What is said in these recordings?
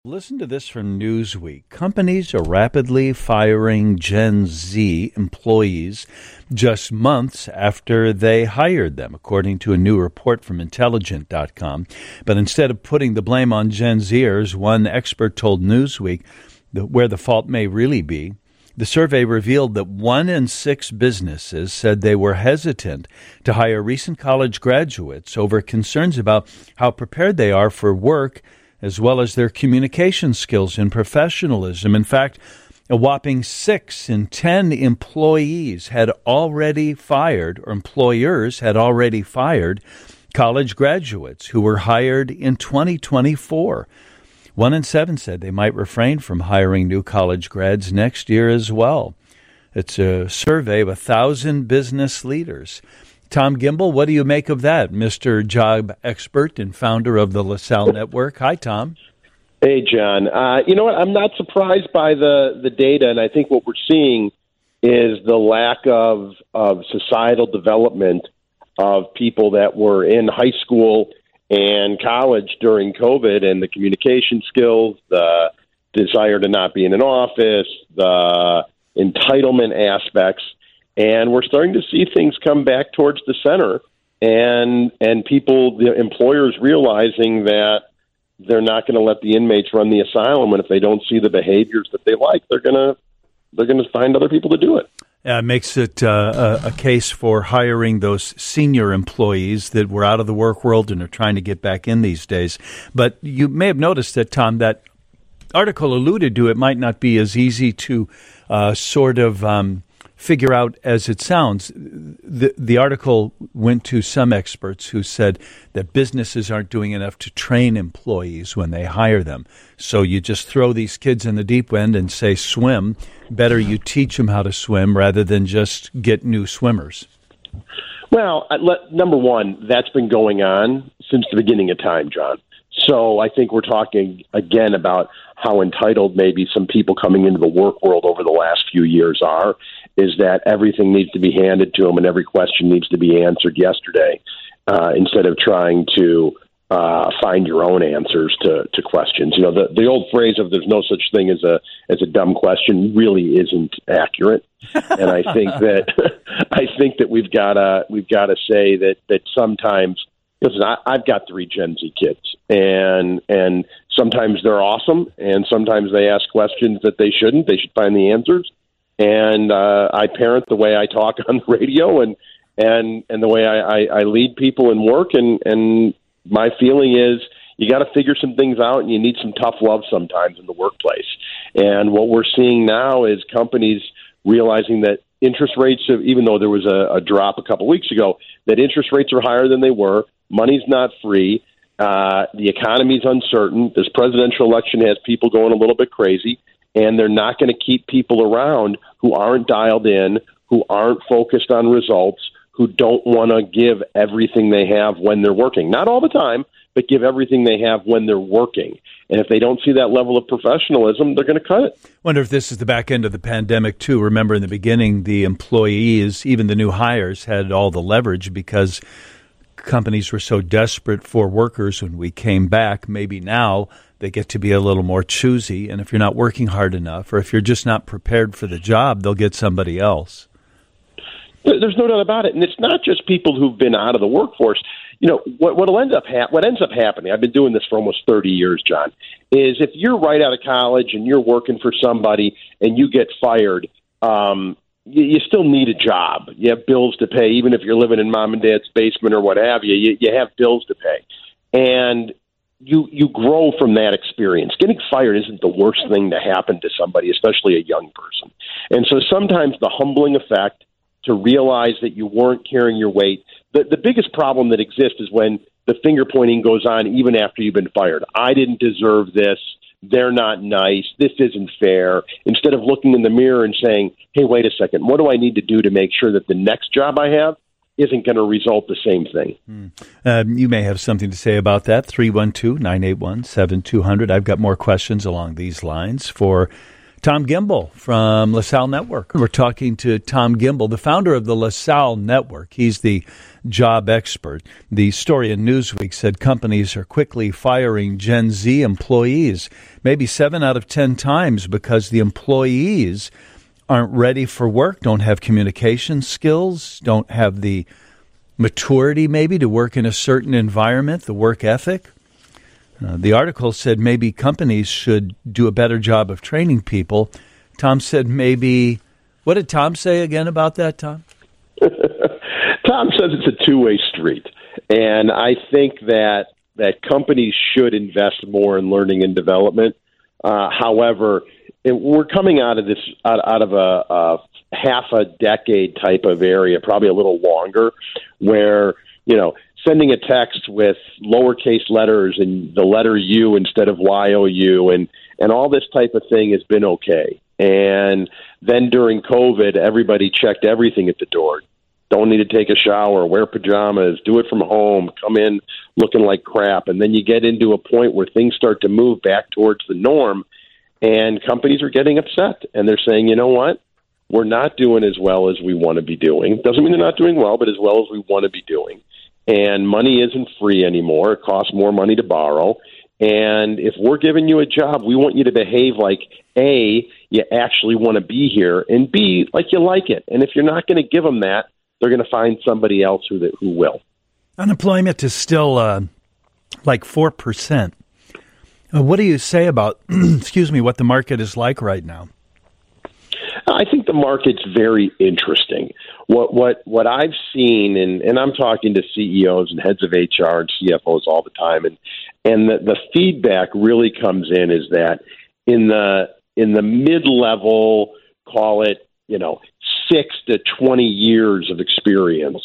Listen to this from Newsweek. Companies are rapidly firing Gen Z employees just months after they hired them, according to a new report from Intelligent.com. But instead of putting the blame on Gen Zers, one expert told Newsweek where the fault may really be. The survey revealed that 1 in 6 businesses said they were hesitant to hire recent college graduates over concerns about how prepared they are for work, as well as their communication skills and professionalism. In fact, a whopping 6 in 10 employees had already fired, or employers had already fired, college graduates who were hired in 2024. 1 in 7 said they might refrain from hiring new college grads next year as well. It's a survey of 1,000 business leaders. Tom Gimbel, what do you make of that, Mr. Job Expert and founder of the LaSalle Network? Hi, Tom. Hey, John. You know what? I'm not surprised by the data, and I think what we're seeing is the lack of societal development of people that were in high school and college during COVID, and the communication skills, the desire to not be in an office, the entitlement aspects. And we're starting to see things come back towards the center, and people, the employers, realizing that they're not going to let the inmates run the asylum, and if they don't see the behaviors that they like, they're going to find other people to do it. It makes it a case for hiring those senior employees that were out of the work world and are trying to get back in these days. But you may have noticed that, Tom, that article alluded to it might not be as easy to figure out as it sounds. The article went to some experts who said that businesses aren't doing enough to train employees when they hire them. So you just throw these kids in the deep end and say swim. Better you teach them how to swim rather than just get new swimmers. Well, number one, that's been going on since the beginning of time, John. So I think we're talking again about how entitled maybe some people coming into the work world over the last few years are, is that everything needs to be handed to them and every question needs to be answered yesterday, instead of trying to find your own answers to questions. You know, the old phrase of "there's no such thing as a dumb question" really isn't accurate, and I think that we've got to say that sometimes. Listen, I've got 3 Gen Z kids, and sometimes they're awesome, and sometimes they ask questions that they shouldn't. They should find the answers. And I parent the way I talk on the radio, and the way I lead people in work. And my feeling is you got to figure some things out, and you need some tough love sometimes in the workplace. And what we're seeing now is companies realizing that interest rates, even though there was a drop a couple weeks ago, that interest rates are higher than they were. Money's not free. The economy's uncertain. This presidential election has people going a little bit crazy, and they're not going to keep people around who aren't dialed in, who aren't focused on results, who don't want to give everything they have when they're working. Not all the time, but give everything they have when they're working. And if they don't see that level of professionalism, they're going to cut it. Wonder if this is the back end of the pandemic, too. Remember, in the beginning, the employees, even the new hires, had all the leverage because companies were so desperate for workers when we came back. Maybe now they get to be a little more choosy, and if you're not working hard enough or if you're just not prepared for the job, they'll get somebody else. There's no doubt about it, and it's not just people who've been out of the workforce. You know, what ends up happening, I've been doing this for almost 30 years, John, is if you're right out of college and you're working for somebody and you get fired, you still need a job. You have bills to pay, even if you're living in mom and dad's basement or what have you. You have bills to pay. And you grow from that experience. Getting fired isn't the worst thing to happen to somebody, especially a young person. And so sometimes the humbling effect to realize that you weren't carrying your weight. The biggest problem that exists is when the finger pointing goes on even after you've been fired. I didn't deserve this. They're not nice. This isn't fair. Instead of looking in the mirror and saying, hey, wait a second, what do I need to do to make sure that the next job I have isn't going to result the same thing? You may have something to say about that. 312-981-7200. I've got more questions along these lines for Tom Gimbel from LaSalle Network. We're talking to Tom Gimbel, the founder of the LaSalle Network. He's the job expert. The story in Newsweek said companies are quickly firing Gen Z employees, maybe 7 out of 10 times, because the employees aren't ready for work, don't have communication skills, don't have the maturity maybe to work in a certain environment, the work ethic. The article said maybe companies should do a better job of training people. Tom said maybe, what did Tom say again about that, Tom? Tom says it's a two-way street. And I think that companies should invest more in learning and development. However, we're coming out of this, out of a half a decade type of area, probably a little longer, where, sending a text with lowercase letters and the letter U instead of YOU and all this type of thing has been okay. And then during COVID, everybody checked everything at the door. Don't need to take a shower, wear pajamas, do it from home, come in looking like crap. And then you get into a point where things start to move back towards the norm, and companies are getting upset. And they're saying, you know what? We're not doing as well as we want to be doing. Doesn't mean they're not doing well, but as well as we want to be doing. And money isn't free anymore. It costs more money to borrow. And if we're giving you a job, we want you to behave like, A, you actually want to be here, and B, like you like it. And if you're not going to give them that, they're going to find somebody else who will. Unemployment is still like 4%. What do you say about, what the market is like right now? I think the market's very interesting. What I've seen, and I'm talking to CEOs and heads of HR and CFOs all the time, and the feedback really comes in is that in the mid-level, call it 6 to 20 years of experience,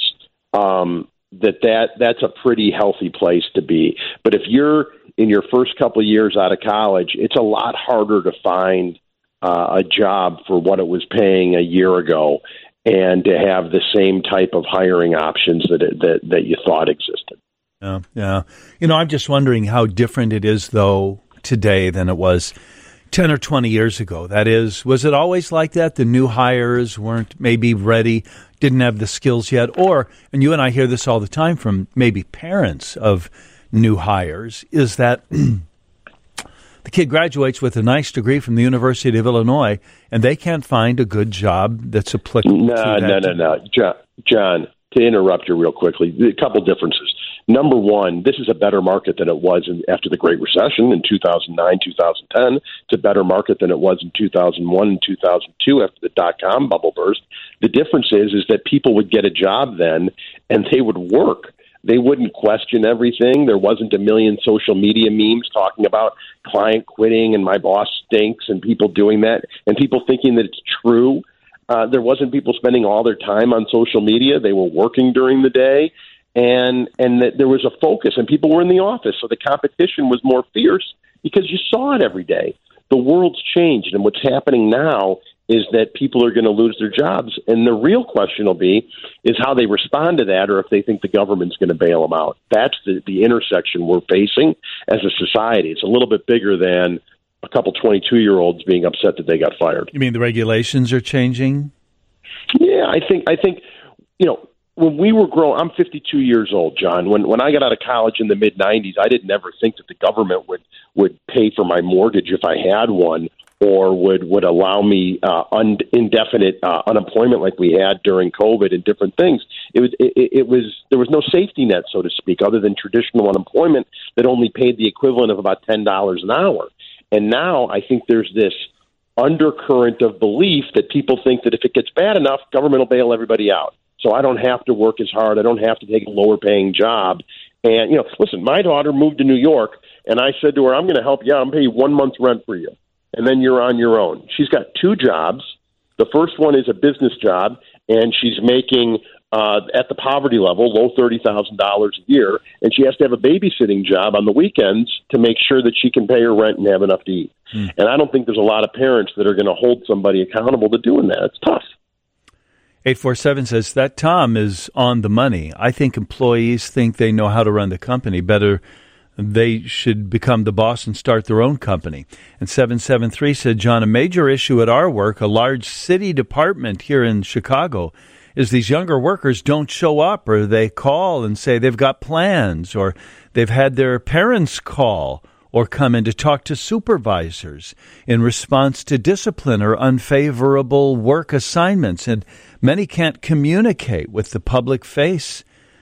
that's a pretty healthy place to be. But if you're in your first couple of years out of college, it's a lot harder to find a job for what it was paying a year ago, and to have the same type of hiring options that you thought existed. Yeah. I'm just wondering how different it is, though, today than it was 10 or 20 years ago. That is, was it always like that? The new hires weren't maybe ready, didn't have the skills yet? Or, and you and I hear this all the time from maybe parents of new hires, is that the kid graduates with a nice degree from the University of Illinois, and they can't find a good job that's applicable to that. No. John, to interrupt you real quickly, a couple differences. Number one, this is a better market than it was after the Great Recession in 2009, 2010. It's a better market than it was in 2001 and 2002 after the dot-com bubble burst. The difference is that people would get a job then, and they would work. They wouldn't question everything. There wasn't a million social media memes talking about client quitting and my boss stinks and people doing that and people thinking that it's true. There wasn't people spending all their time on social media. They were working during the day, and that there was a focus, and people were in the office, so the competition was more fierce because you saw it every day. The world's changed, and what's happening now is that people are going to lose their jobs. And the real question will be is how they respond to that, or if they think the government's going to bail them out. That's the intersection we're facing as a society. It's a little bit bigger than a couple 22-year-olds being upset that they got fired. You mean the regulations are changing? Yeah, I think when we were growing, I'm 52 years old, John. When I got out of college in the mid-'90s, I didn't ever think that the government would pay for my mortgage if I had one, or would allow me indefinite unemployment like we had during COVID and different things. There was no safety net, so to speak, other than traditional unemployment that only paid the equivalent of about $10 an hour. And now I think there's this undercurrent of belief that people think that if it gets bad enough, government will bail everybody out. So I don't have to work as hard. I don't have to take a lower paying job. And, listen, my daughter moved to New York, and I said to her, I'm going to help you out. I'm paying you 1 month's rent for you, and then you're on your own. She's got 2 jobs. The first one is a business job, and she's making at the poverty level, low $30,000 a year, and she has to have a babysitting job on the weekends to make sure that she can pay her rent and have enough to eat. And I don't think there's a lot of parents that are going to hold somebody accountable to doing that. It's tough. 847 says that Tom is on the money. I think employees think they know how to run the company better they should become the boss and start their own company. And 773 said, John, a major issue at our work, a large city department here in Chicago, is these younger workers don't show up, or they call and say they've got plans, or they've had their parents call or come in to talk to supervisors in response to discipline or unfavorable work assignments. And many can't communicate with the public face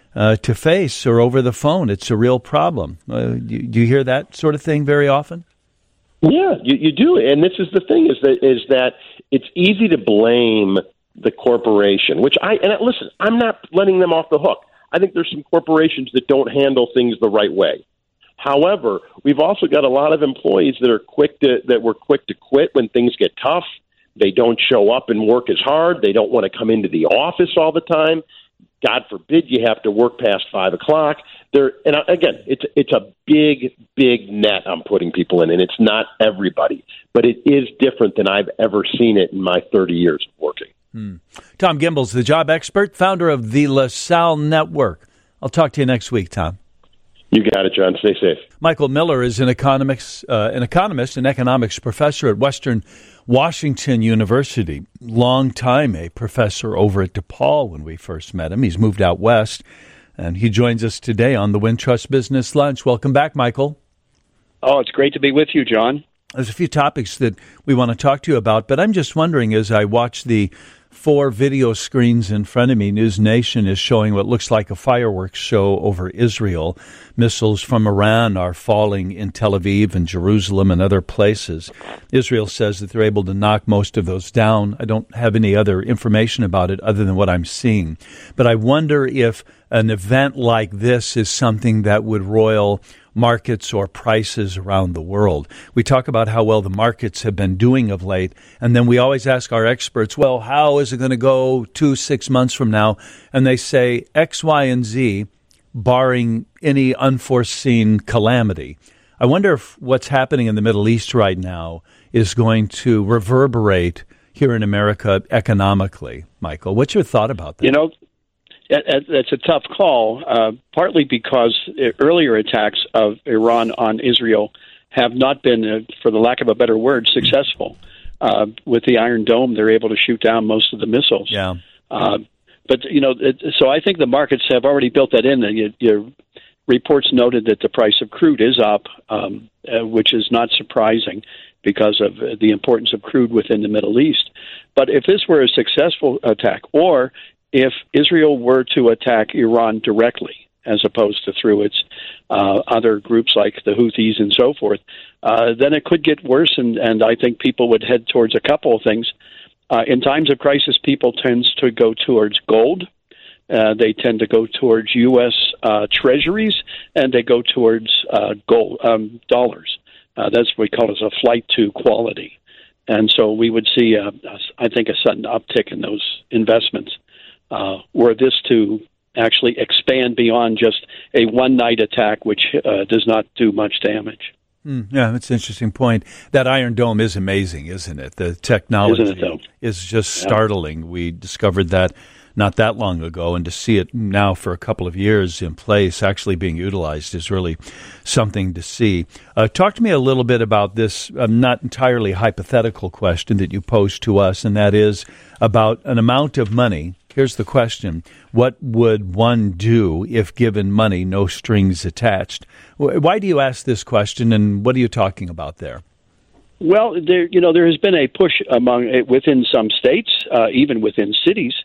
to face or over the phone. It's a real problem. Do you hear that sort of thing very often? Yeah, you do. And this is the thing is that it's easy to blame the corporation, listen, I'm not letting them off the hook. I think there's some corporations that don't handle things the right way. However, we've also got a lot of employees that were quick to quit when things get tough. They don't show up and work as hard. They don't want to come into the office all the time. God forbid you have to work past 5 o'clock. And again, it's a big net I'm putting people in, and it's not everybody, but it is different than I've ever seen it in my 30 years of working. Tom Gimbel's the job expert, founder of the LaSalle Network. I'll talk to you next week, Tom. You got it, John. Stay safe. Michael Miller is an economist and economics professor at Western Washington University. Long time a professor over at DePaul when we first met him. He's moved out west, and he joins us today on the Wintrust Business Lunch. Welcome back, Michael. Oh, it's great to be with you, John. There's a few topics that we want to talk to you about, but I'm just wondering, as I watch the 4 video screens in front of me, News Nation is showing what looks like a fireworks show over Israel. Missiles from Iran are falling in Tel Aviv and Jerusalem and other places. Israel says that they're able to knock most of those down. I don't have any other information about it other than what I'm seeing. But I wonder if an event like this is something that would roil markets or prices around the world. We talk about how well the markets have been doing of late, and then we always ask our experts, well, how is it going to go 2-6 months from now? And they say X, Y, and Z, barring any unforeseen calamity. I wonder if what's happening in the Middle East right now is going to reverberate here in America economically. Michael, what's your thought about that? You know, that's a tough call, partly because earlier attacks of Iran on Israel have not been, for the lack of a better word, successful. With the Iron Dome, they're able to shoot down most of the missiles. Yeah. But, so I think the markets have already built that in. Your reports noted that the price of crude is up, which is not surprising because of the importance of crude within the Middle East. But if this were a successful attack, or if Israel were to attack Iran directly, as opposed to through its other groups like the Houthis and so forth, then it could get worse, and I think people would head towards a couple of things. In times of crisis, people tend to go towards gold. They tend to go towards U.S. treasuries, and they go towards gold dollars. That's what we call as a flight to quality. And so we would see, I think, a sudden uptick in those investments. Were this to actually expand beyond just a one-night attack, which does not do much damage. Yeah, that's an interesting point. That Iron Dome is amazing, isn't it? The technology is just startling. We discovered that not that long ago, and to see it now for a couple of years in place, actually being utilized, is really something to see. Talk to me a little bit about this not entirely hypothetical question that you posed to us, and that is about an amount of money. Here's the question. What would one do if given money, no strings attached? Why do you ask this question, and what are you talking about there? Well, there has been a push within some states, even within cities,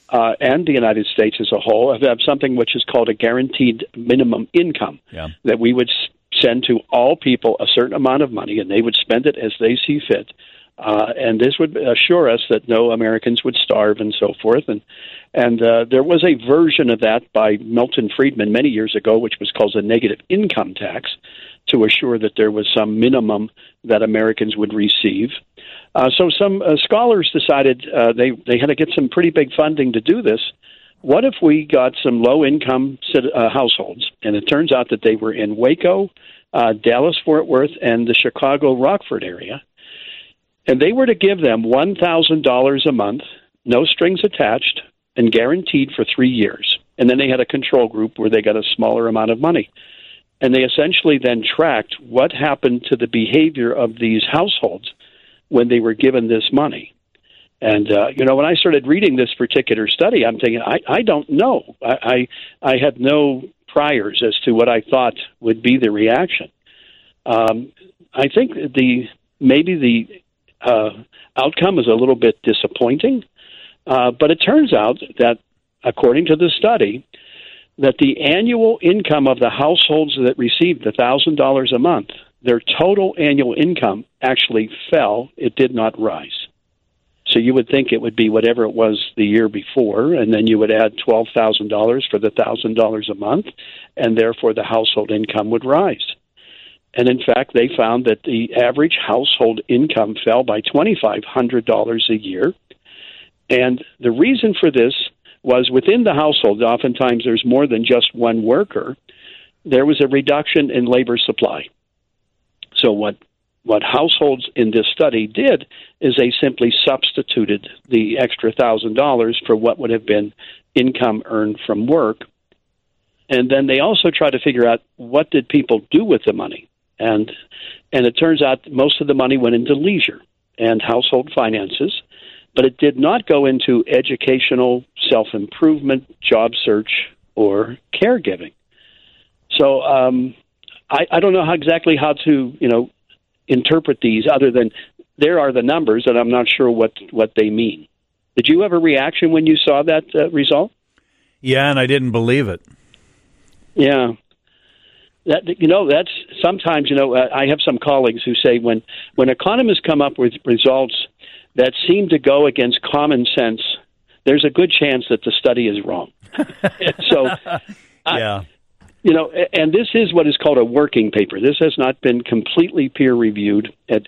and the United States as a whole, have something which is called a guaranteed minimum income, that we would send to all people a certain amount of money, and they would spend it as they see fit. And this would assure us that no Americans would starve and so forth. And there was a version of that by Milton Friedman many years ago, which was called a negative income tax, to assure that there was some minimum that Americans would receive. So some scholars decided they had to get some pretty big funding to do this. What if we got some low-income households? And it turns out that they were in Waco, Dallas-Fort Worth, and the Chicago-Rockford area. And they were to give them $1,000 a month, no strings attached, and guaranteed for 3 years. And then they had a control group where they got a smaller amount of money. And they essentially then tracked what happened to the behavior of these households when they were given this money. And, when I started reading this particular study, I'm thinking, I don't know. I had no priors as to what I thought would be the reaction. I think maybe the outcome is a little bit disappointing, but it turns out that, according to the study, that the annual income of the households that received the $1,000 a month, their total annual income actually fell. It did not rise. So you would think it would be whatever it was the year before, and then you would add $12,000 for the $1,000 a month, and therefore the household income would rise. And in fact, they found that the average household income fell by $2,500 a year. And the reason for this was within the household, oftentimes there's more than just one worker, there was a reduction in labor supply. So what households in this study did is they simply substituted the extra $1,000 for what would have been income earned from work. And then they also tried to figure out what did people do with the money. And it turns out most of the money went into leisure and household finances, but it did not go into educational, self-improvement, job search, or caregiving. So I don't know exactly how to, interpret these other than there are the numbers, and I'm not sure what they mean. Did you have a reaction when you saw that result? Yeah, and I didn't believe it. Yeah. That's sometimes, I have some colleagues who say when economists come up with results that seem to go against common sense, there's a good chance that the study is wrong. So, yeah. And this is what is called a working paper. This has not been completely peer reviewed. But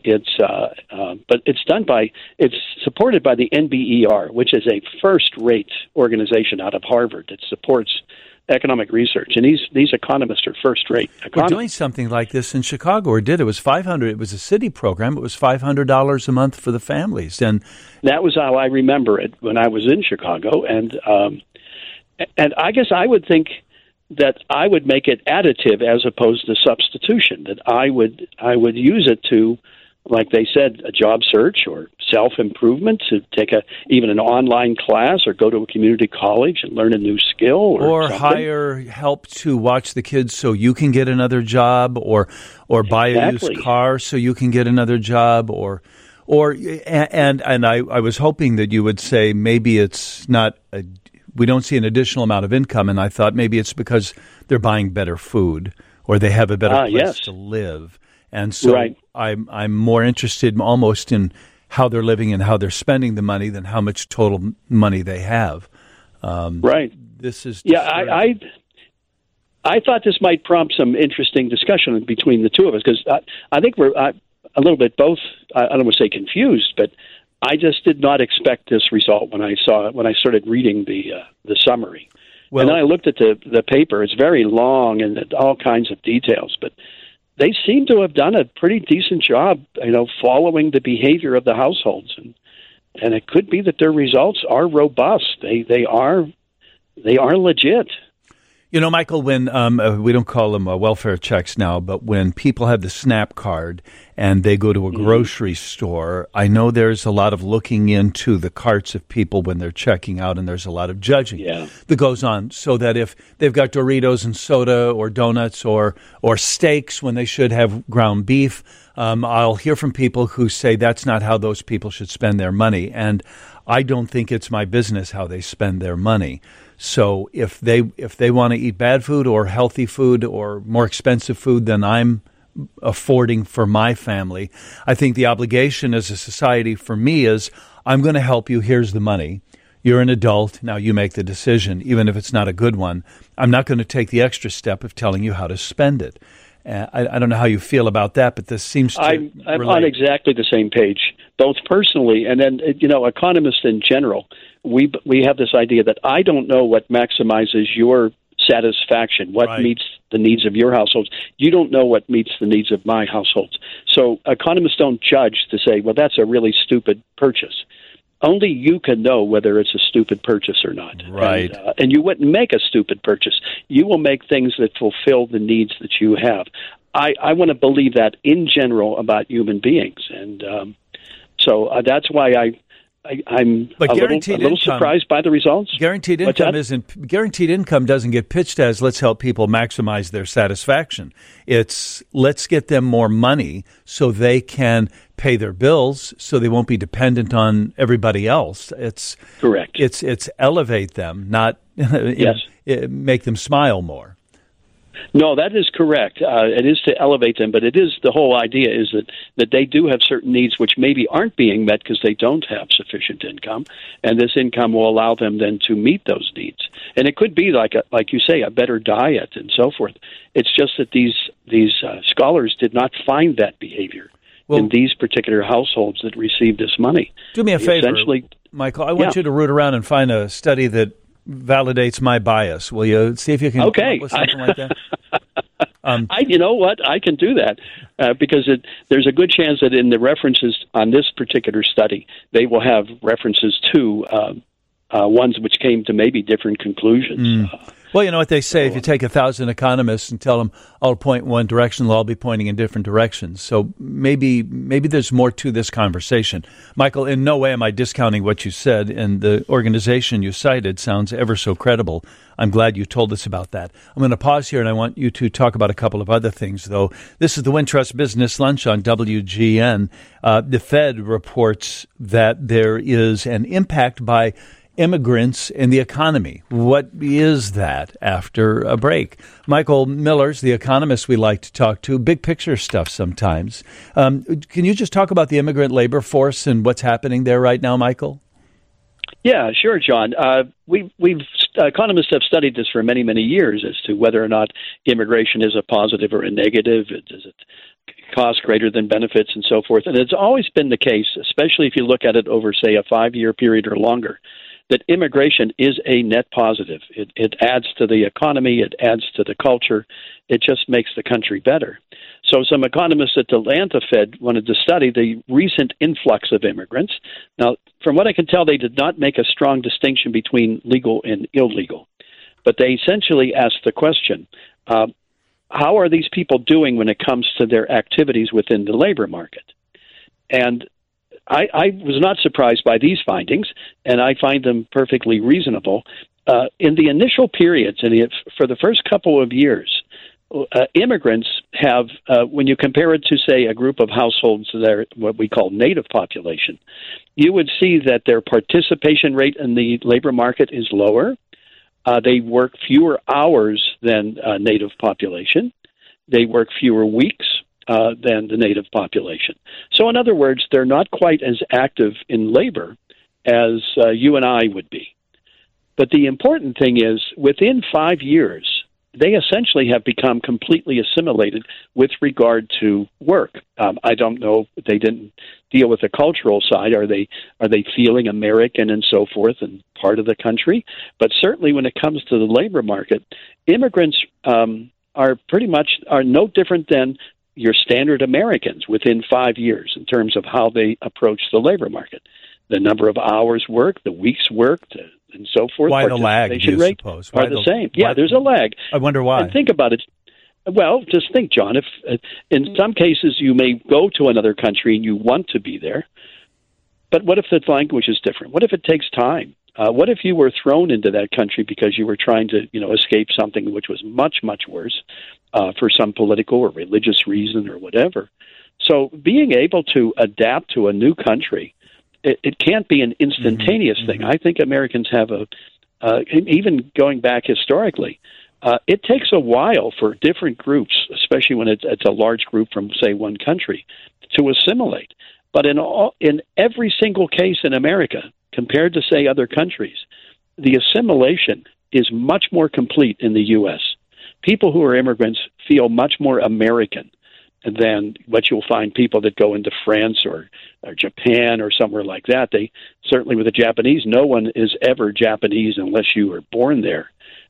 it's supported by the NBER, which is a first-rate organization out of Harvard that supports economic research, and these economists are first-rate economists. We're doing something like this in Chicago, or did. It was $500. It was a city program. It was $500 a month for the families, and that was how I remember it when I was in Chicago. And I guess I would think that I would make it additive as opposed to substitution. That I would use it to, like they said, a job search or self-improvement, to take even an online class or go to a community college and learn a new skill. Or hire help to watch the kids so you can get another job, or buy a used car so you can get another job, and I was hoping that you would say maybe it's not we don't see an additional amount of income, and I thought maybe it's because they're buying better food or they have a better place to live. And so right. I'm more interested almost in how they're living and how they're spending the money than how much total money they have. Right. This is I thought this might prompt some interesting discussion between the two of us, because I think we're a little bit both. I don't want to say confused, but I just did not expect this result when I started reading the summary. Well, and then I looked at the paper. It's very long and all kinds of details, but they seem to have done a pretty decent job, following the behavior of the households, and it could be that their results are robust. They are legit. Michael, when we don't call them welfare checks now, but when people have the SNAP card and they go to a grocery store, I know there's a lot of looking into the carts of people when they're checking out, and there's a lot of judging that goes on, so that if they've got Doritos and soda or donuts or steaks when they should have ground beef, I'll hear from people who say that's not how those people should spend their money, and I don't think it's my business how they spend their money. So if they want to eat bad food or healthy food or more expensive food than I'm affording for my family, I think the obligation as a society for me is, I'm going to help you. Here's the money. You're an adult. Now you make the decision, even if it's not a good one. I'm not going to take the extra step of telling you how to spend it. I don't know how you feel about that, but this seems to I'm relate. on exactly the same page, both personally and then, economists in general. We have this idea that I don't know what maximizes your satisfaction, what meets the needs of your households. You don't know what meets the needs of my households. So economists don't judge to say, well, that's a really stupid purchase. only you can know whether it's a stupid purchase or not. Right. And you wouldn't make a stupid purchase. You will make things that fulfill the needs that you have. I want to believe that in general about human beings. And so that's why I'm a little surprised by the results. Guaranteed income doesn't get pitched as let's help people maximize their satisfaction. It's let's get them more money so they can pay their bills, so they won't be dependent on everybody else. It's correct. It's elevate them, not make them smile more. No, that is correct. It is to elevate them, but it is the whole idea is that they do have certain needs which maybe aren't being met because they don't have sufficient income, and this income will allow them then to meet those needs. And it could be like you say, a better diet and so forth. It's just that these scholars did not find that behavior in these particular households that received this money. Do me a favor, Michael. I want you to root around and find a study that validates my bias. Will you see if you can come up with something like that? You know what? I can do that because there's a good chance that in the references on this particular study, they will have references to ones which came to maybe different conclusions. Well, you know what they say, if you take 1,000 economists and tell them I'll point in one direction, they'll all be pointing in different directions. So maybe there's more to this conversation. Michael, in no way am I discounting what you said, and the organization you cited sounds ever so credible. I'm glad you told us about that. I'm going to pause here, and I want you to talk about a couple of other things, though. This is the Wintrust Business Lunch on WGN. The Fed reports that there is an impact by immigrants in the economy. What is that after a break? Michael Miller's the economist we like to talk to, big picture stuff sometimes. Can you just talk about the immigrant labor force and what's happening there right now, Michael? Yeah, sure, John. We've economists have studied this for many, many years as to whether or not immigration is a positive or a negative. Does it cost greater than benefits and so forth? And it's always been the case, especially if you look at it over, say, a 5-year period or longer, that immigration is a net positive. It adds to the economy. It adds to the culture. It just makes the country better. So some economists at the Atlanta Fed wanted to study the recent influx of immigrants. Now, from what I can tell, they did not make a strong distinction between legal and illegal. But they essentially asked the question, how are these people doing when it comes to their activities within the labor market? And I was not surprised by these findings, and I find them perfectly reasonable. In the initial periods, and for the first couple of years, immigrants have, when you compare it to, say, a group of households that are what we call native population, you would see that their participation rate in the labor market is lower. They work fewer hours than native population. They work fewer weeks than the native population. So in other words, they're not quite as active in labor as you and I would be. But the important thing is, within 5 years, they essentially have become completely assimilated with regard to work. I don't know, they didn't deal with the cultural side. Are they feeling American and so forth and part of the country? But certainly when it comes to the labor market, immigrants are no different than your standard Americans within 5 years in terms of how they approach the labor market. The number of hours worked, the weeks worked, and so forth. Why the lag, do you suppose? Are the same. Yeah, there's a lag. I wonder why. And think about it. Well, just think, John, if in some cases you may go to another country and you want to be there, but what if the language is different? What if it takes time? What if you were thrown into that country because you were trying to, escape something which was much, much worse for some political or religious reason or whatever? So being able to adapt to a new country, it can't be an instantaneous thing. I think Americans have even going back historically, it takes a while for different groups, especially when it's a large group from, say, one country, to assimilate. But in every single case in America, compared to, say, other countries, the assimilation is much more complete in the U.S. People who are immigrants feel much more American than what you'll find people that go into France or Japan or somewhere like that. They certainly, with the Japanese, no one is ever Japanese unless you were born there.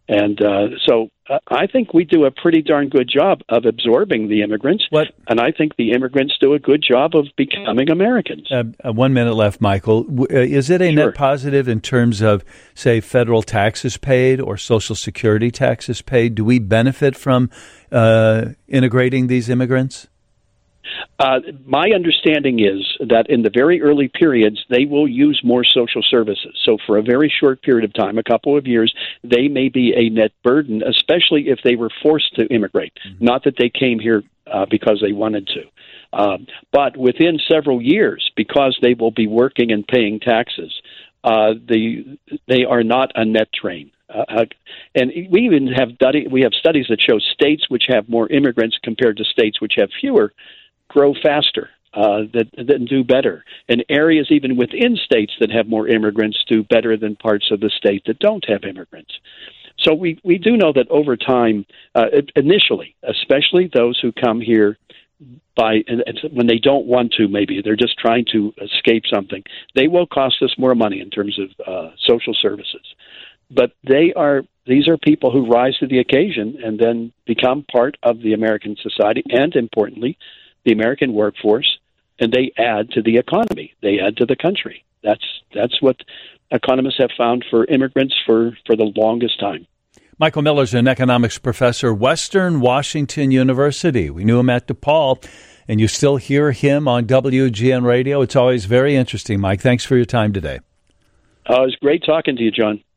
And so I think we do a pretty darn good job of absorbing the immigrants. And I think the immigrants do a good job of becoming Americans. 1 minute left, Michael. Is it a net positive in terms of, say, federal taxes paid or Social Security taxes paid? Do we benefit from integrating these immigrants? My understanding is that in the very early periods, they will use more social services. So for a very short period of time, a couple of years, they may be a net burden, especially if they were forced to immigrate. Mm-hmm. Not that they came here because they wanted to. But within several years, because they will be working and paying taxes, they are not a net drain. And we even have studies that show states which have more immigrants compared to states which have fewer grow faster, that do better. And areas even within states that have more immigrants do better than parts of the state that don't have immigrants. So we do know that over time, initially, especially those who come here when they don't want to, maybe they're just trying to escape something, they will cost us more money in terms of social services. But these are people who rise to the occasion and then become part of the American society and, importantly, the American workforce, and they add to the economy. They add to the country. That's what economists have found for immigrants for the longest time. Michael Miller is an economics professor, Western Washington University. We knew him at DePaul, and you still hear him on WGN Radio. It's always very interesting, Mike. Thanks for your time today. It was great talking to you, John.